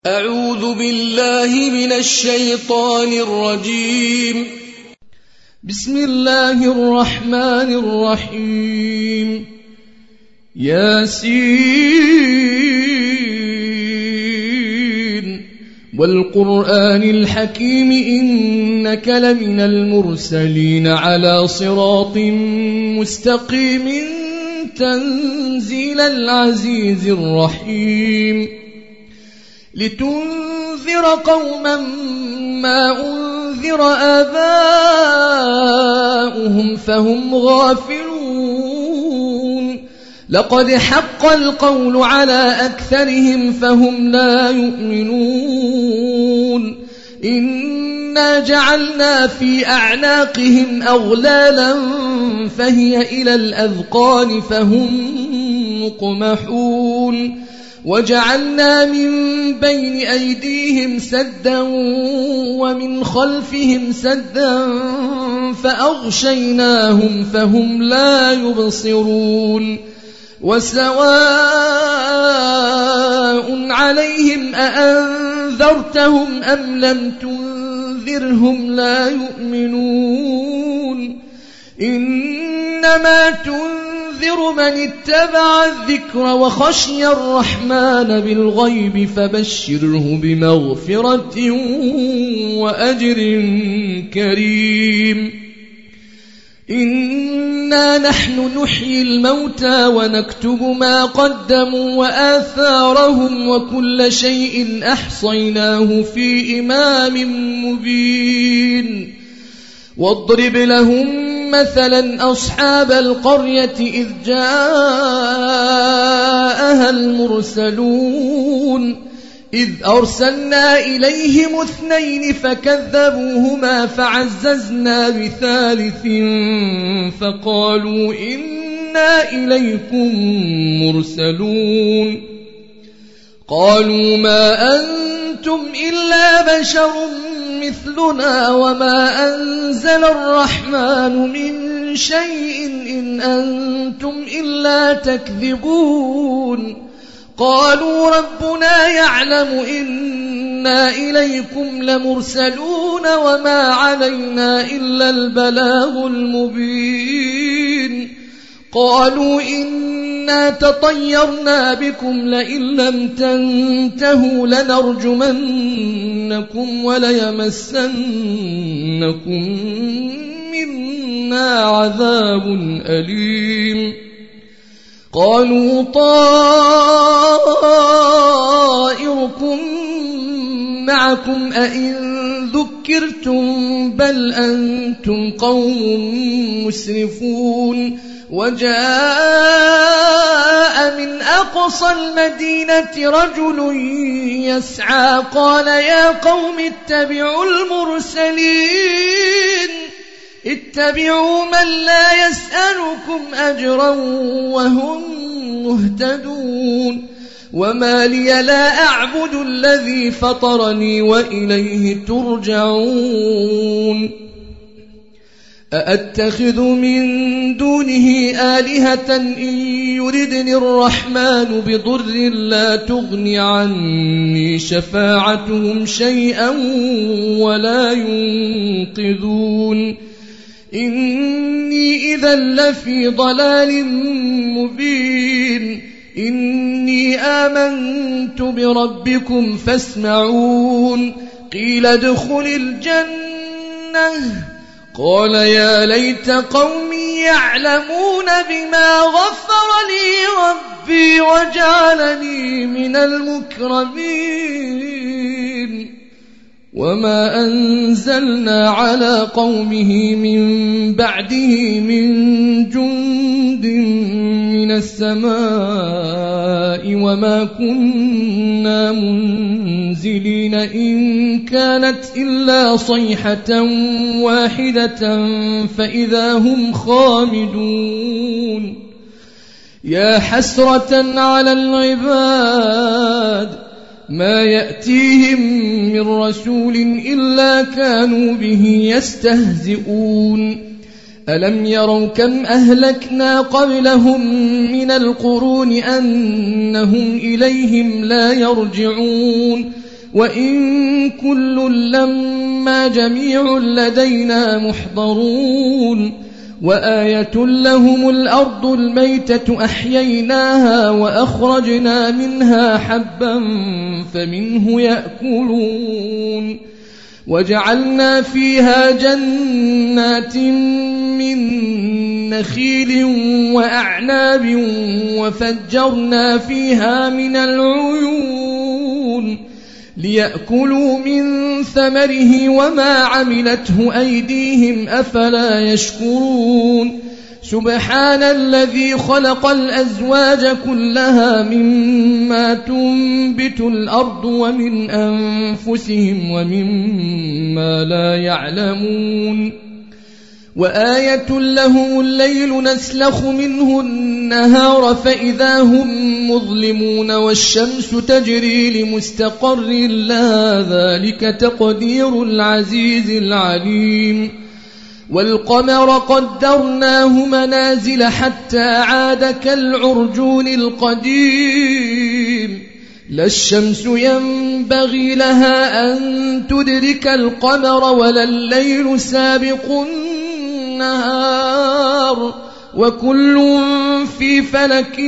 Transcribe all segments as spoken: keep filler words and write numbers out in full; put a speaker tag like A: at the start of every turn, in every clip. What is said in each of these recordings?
A: أعوذ بالله من الشيطان الرجيم. بسم الله الرحمن الرحيم. ياسين والقرآن الحكيم إنك لمن المرسلين على صراط مستقيم تنزيل العزيز الرحيم لتنذر قوما ما أنذر آباؤهم فهم غافلون لقد حق القول على أكثرهم فهم لا يؤمنون إنا جعلنا في أعناقهم أغلالا فهي إلى الأذقان فهم مقمحون وجعلنا من بين أيديهم سدا ومن خلفهم سدا فأغشيناهم فهم لا يبصرون وسواء عليهم أأنذرتهم أم لم تنذرهم لا يؤمنون إنما تنذر من اتبع الذكر وخشي الرحمن بالغيب فبشره بمغفرة وأجر كريم إنا نحن نحيي الموتى ونكتب ما قدموا وآثارهم وكل شيء أحصيناه في إمام مبين واضرب لهم مثلا أصحاب القرية إذ جاءها المرسلون إذ أرسلنا إليهم اثنين فكذبوهما فعززنا بثالث فقالوا إنا إليكم مرسلون قالوا ما أنتم إلا بشر مثلنا وما أنزل الرحمن من شيء إن أنتم إلا تكذبون قالوا ربنا يعلم إنا إليكم لمرسلون وما علينا إلا البلاغ المبين قالوا إنا تطيرنا بكم لئن لم تنتهوا لنرجمنكم وليمسنكم منا عذاب أليم قالوا طائركم معكم أئن ذكرتم بل أنتم قوم مسرفون وجاء من أقصى المدينة رجل يسعى قال يا قوم اتبعوا المرسلين اتبعوا من لا يسألكم أجرا وهم مهتدون وما لي لا أعبد الذي فطرني وإليه ترجعون أأتخذ من دونه آلهة إن يردني الرحمن بضر لا تغني عني شفاعتهم شيئا ولا ينقذون إني إذا لفي ضلال مبين إني آمنت بربكم فاسمعون قيل ادخل الجنة قال يا ليت قومي يعلمون بما غفر لي ربي وجعلني من المكرمين وما أنزلنا على قومه من بعده من جند من السماء وما كنا منزلين إن كانت إلا صيحة واحدة فإذا هم خامدون يا حسرة على العباد ما يأتيهم من رسول إلا كانوا به يستهزئون ألم يروا كم أهلكنا قبلهم من القرون أنهم إليهم لا يرجعون وإن كل لما جميع لدينا محضرون وآية لهم الأرض الميتة أحييناها وأخرجنا منها حبا فمنه يأكلون وجعلنا فيها جنات من نخيل وأعناب وفجرنا فيها من العيون ليأكلوا من ثمره وما عملته أيديهم أفلا يشكرون سبحان الذي خلق الأزواج كلها مما تنبت الأرض ومن أنفسهم ومما لا يعلمون وآية لهم الليل نسلخ منه النهار فإذا هم مظلمون والشمس تجري لمستقر لها ذلك تقدير العزيز العليم والقمر قدرناه منازل حتى عاد كالعرجون القديم لا الشمس ينبغي لها أن تدرك القمر ولا الليل سابق النهار وكل في فلك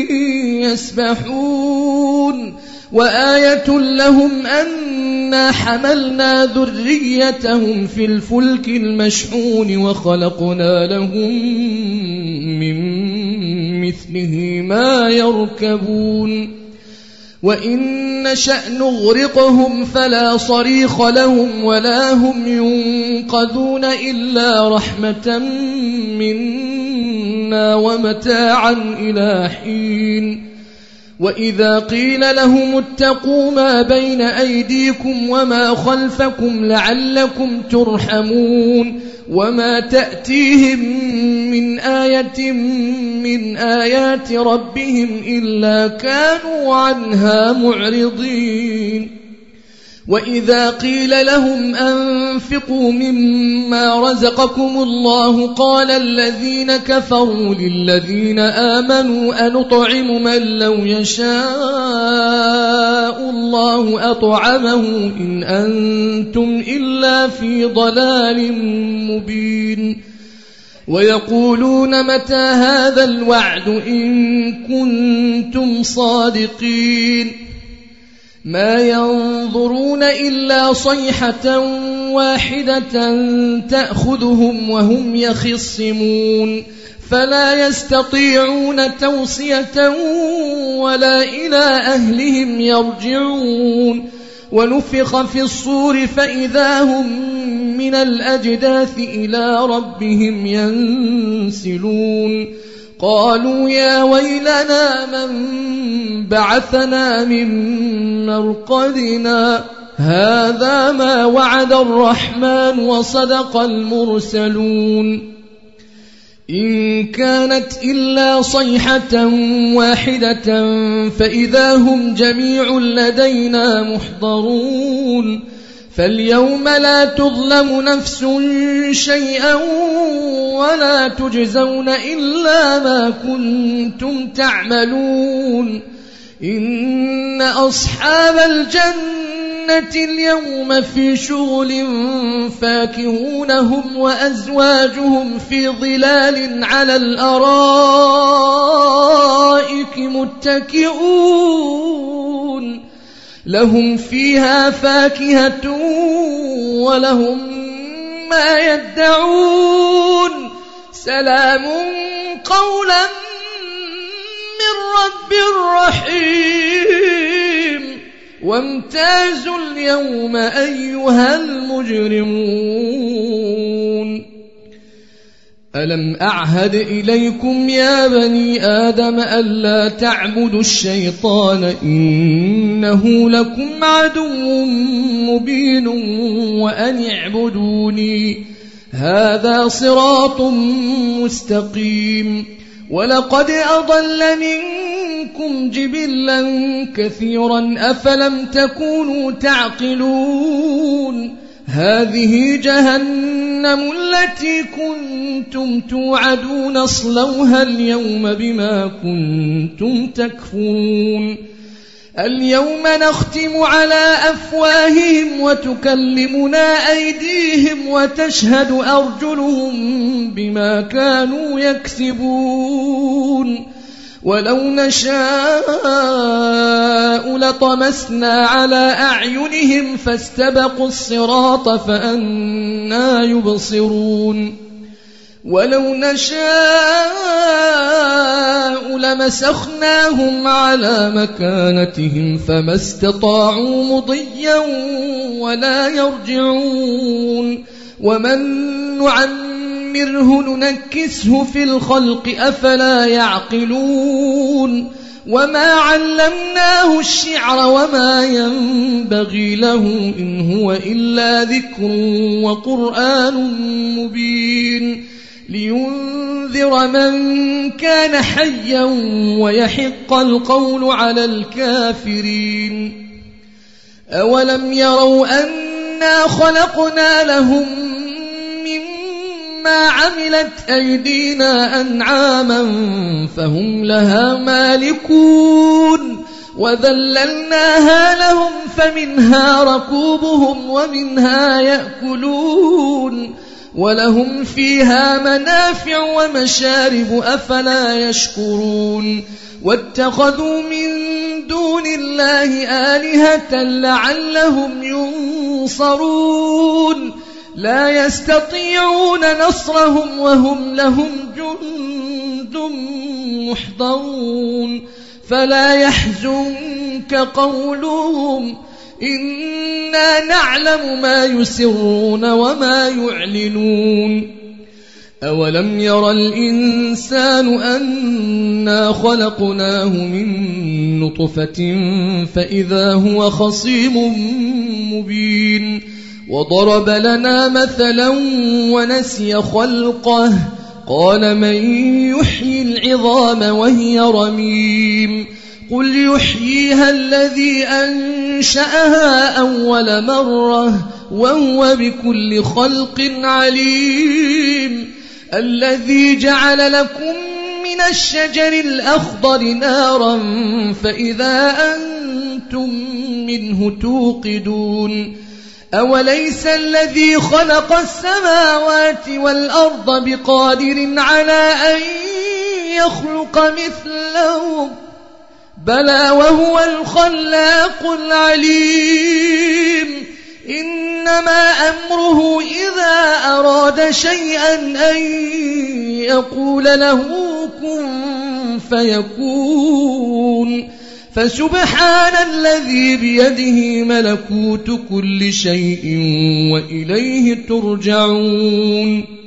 A: يسبحون وآية لهم أنا حملنا ذريتهم في الفلك المشحون وخلقنا لهم من مثله ما يركبون وإن نشأ نغرقهم فلا صريخ لهم ولا هم ينقذون إلا رحمة منا ومتاعا إلى حين وإذا قيل لهم اتقوا ما بين أيديكم وما خلفكم لعلكم ترحمون وما تأتيهم من آية من آيات ربهم إلا كانوا عنها معرضين وإذا قيل لهم أنفقوا مما رزقكم الله قال الذين كفروا للذين آمنوا أنطعم من لو يشاء الله أطعمه إن أنتم إلا في ضلال مبين ويقولون متى هذا الوعد إن كنتم صادقين ما ينظرون إلا صيحة واحدة تأخذهم وهم يخصمون فلا يستطيعون توصية ولا إلى أهلهم يرجعون ونفخ في الصور فإذا هم من الأجداث إلى ربهم ينسلون قالوا يا ويلنا من بعثنا من مرقدنا هذا ما وعد الرحمن وصدق المرسلون إن كانت إلا صيحة واحدة فإذا هم جميع لدينا محضرون فاليوم لا تظلم نفس شيئا ولا تجزون إلا ما كنتم تعملون إن أصحاب الجنة اليوم في شغل فاكهون هم وأزواجهم في ظلال على الأرائك متكئون لهم فيها فاكهة ولهم ما يدعون سلام قولا من رب رحيم وامتازوا اليوم أيها المجرمون ألم أعهد إليكم يا بني آدم ألا تعبدوا الشيطان إنه لكم عدو مبين وأن اعبدوني هذا صراط مستقيم ولقد أضل منكم جبلا كثيرا أفلم تكونوا تعقلون هذه جهنم التي كنتم توعدون اصلوها اليوم بما كنتم تكفرون اليوم نختم على أفواههم وتكلمنا أيديهم وتشهد أرجلهم بما كانوا يكسبون ولو نشاء لطمسنا على أعينهم فاستبقوا الصراط فأنى يبصرون ولو نشاء لمسخناهم على مكانتهم فما استطاعوا مضيا ولا يرجعون ومن نعمره ننكسه في الخلق أفلا يعقلون وما علمناه الشعر وما ينبغي له إن هو إلا ذكر وقرآن مبين لينذر من كان حيا ويحق القول على الكافرين أولم يروا أنا خلقنا لهم مما عملت أيدينا أنعاما فهم لها مالكون وذللناها لهم فمنها ركوبهم ومنها يأكلون ولهم فيها منافع ومشارب أفلا يشكرون واتخذوا من دون الله آلهة لعلهم ينصرون لا يستطيعون نصرهم وهم لهم جند محضرون فلا يحزنك قولهم إنا نعلم ما يسرون وما يعلنون أولم ير الإنسان أنا خلقناه من نطفة فإذا هو خصيم مبين وضرب لنا مثلا ونسي خلقه قال من يحيي العظام وهي رميم قل يحييها الذي أنشأها أول مرة وهو بكل خلق عليم الذي جعل لكم من الشجر الأخضر نارا فإذا أنتم منه توقدون أوليس الذي خلق السماوات والأرض بقادر على أن يخلق مثلهم بلى وهو الخلاق العليم إنما أمره إذا أراد شيئا أن يقول له كن فيكون فسبحان الذي بيده ملكوت كل شيء وإليه ترجعون